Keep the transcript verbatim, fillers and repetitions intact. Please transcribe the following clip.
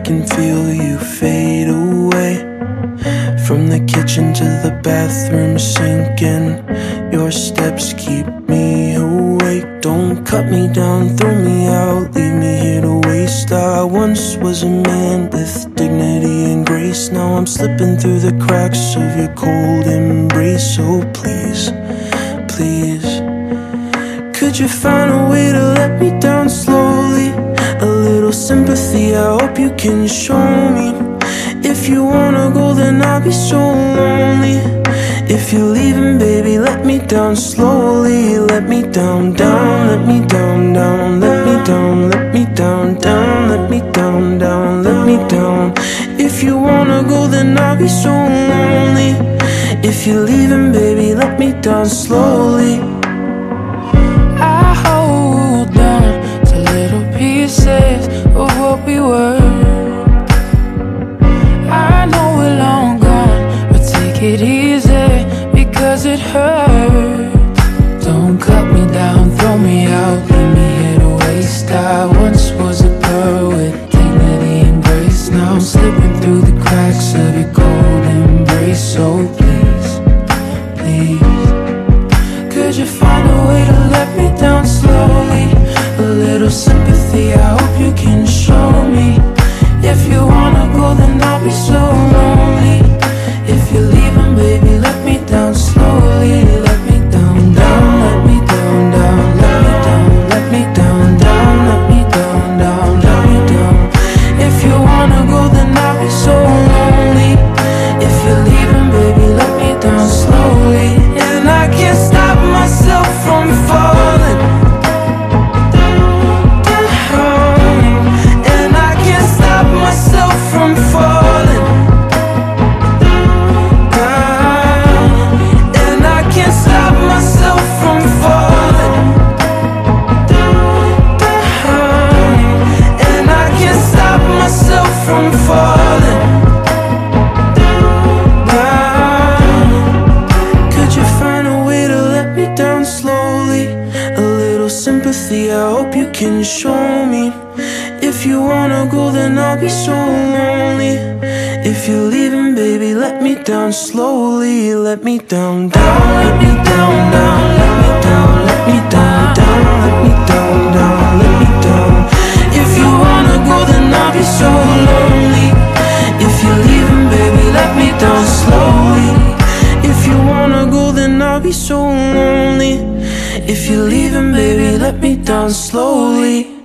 can feel you fade away. From the kitchen to the bathroom sinking, your steps keep me awake. Don't cut me down, throw me out, leave me here to waste. I once was a man with dignity and grace. Now I'm slipping through the cracks of your cold embrace. So please, please, could you find a way to let me down slowly? A little sympathy, I hope you can show me. If you wanna go, then I'll be so lonely. If you're leaving, baby, let me down slowly. Let me down, down, let me down, down, let me down, let me down, down, let me down, down, let me down. If you wanna go, then I'll be so lonely. If you're leaving, baby, let me down slowly. I hold on to little pieces of what we were. I know we're long gone, but take it easy, because it hurts. Don't cut me down, throw me out, leave me here to waste. I once was a girl with dignity and grace. Now I'm slipping through the cracks of your cold embrace. So please, please, could you find a way to let me down slowly? A little sympathy, I hope you can show me. If you wanna go, then I'll be so lonely. If you're leaving, baby, let me down slowly. Let me down, down, let me down, down, let me down, let me down, down, let me down, down, let me down. If you wanna go, then I'll be so lonely. If you're leaving, baby, let me down slowly. And I can't stop myself from falling. Myself from falling down, and I can't stop myself from falling down, and I can't stop myself from falling down. Could you find a way to let me down slowly? A little sympathy, I hope you can show me. If you wanna go, then I'll be so lonely. If you're leaving, baby, let me down slowly. Let me down, down, let me down, down, let me down, let me down, down, let me down, down, let me down. If you wanna go, then I'll be so lonely. If you're leaving, baby, let me down slowly. If you wanna go, then I'll be so lonely. If you're leaving, baby, let me down slowly.